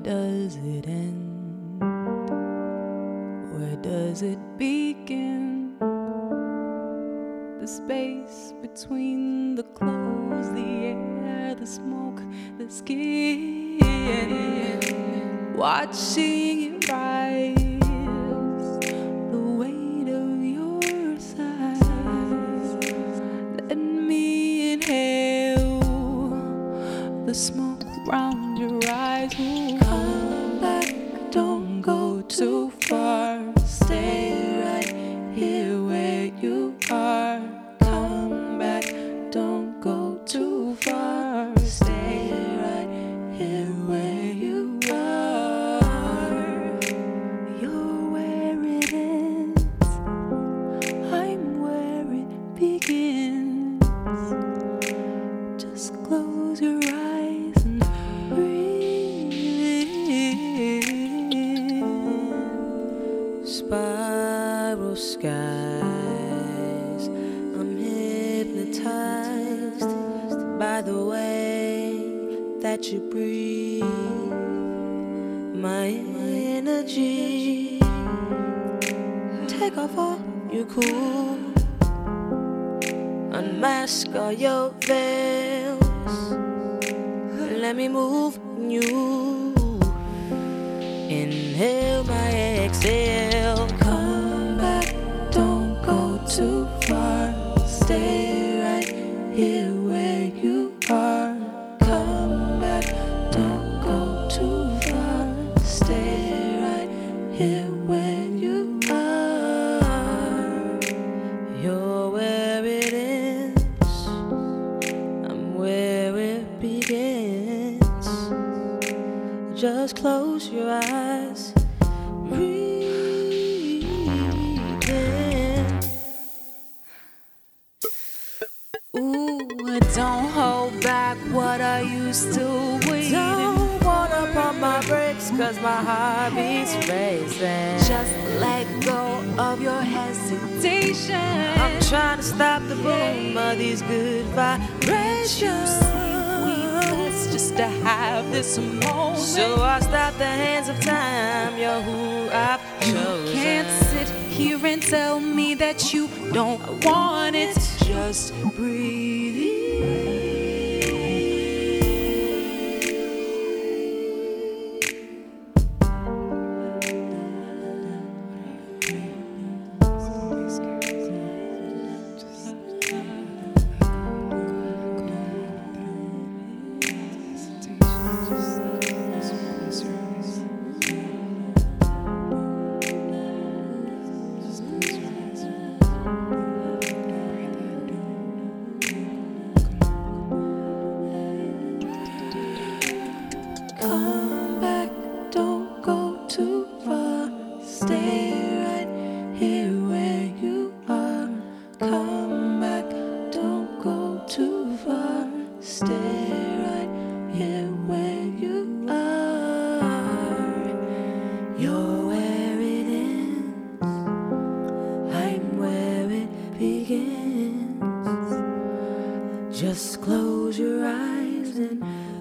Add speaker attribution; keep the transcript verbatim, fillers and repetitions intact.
Speaker 1: does it end? Where does it begin? The space between the clothes, the air, the smoke, the skin. Watching it rise, the weight of your sighs. Let me inhale the smoke round your eyes. Ooh. Come back, don't go too far. Stay right here where you are. Come back, don't go too far. Stay right here where you are. You're where it ends, I'm where it begins. Just close your eyes and breathe in.
Speaker 2: Spiral skies, I'm hypnotized by the way that you breathe. My energy, take off all your cool, unmask all your veils, let me move you. Inhale my exhale.
Speaker 1: Come back, don't go too far. Stay right here where you are. Come back, don't go too far. Stay right here where you are.
Speaker 2: You're where it ends, I'm where it begins. Just close your eyes, breathe in.
Speaker 1: Ooh, don't hold back what I used to wait.
Speaker 2: Don't wanna pump my brakes, cause my heart beats racing.
Speaker 1: Just let go of your hesitation.
Speaker 2: I'm trying to stop the boom of these good vibrations.
Speaker 1: It's just to have this moment.
Speaker 2: So I stop the hands of time, you're who I've chosen.
Speaker 1: You can't sit here and tell me that you don't want it. Just breathe in. Come back, don't go too far. Stay right here where you are. Come back, don't go too far. Stay right here where you are. You're where it ends, I'm where it begins. Just close your eyes and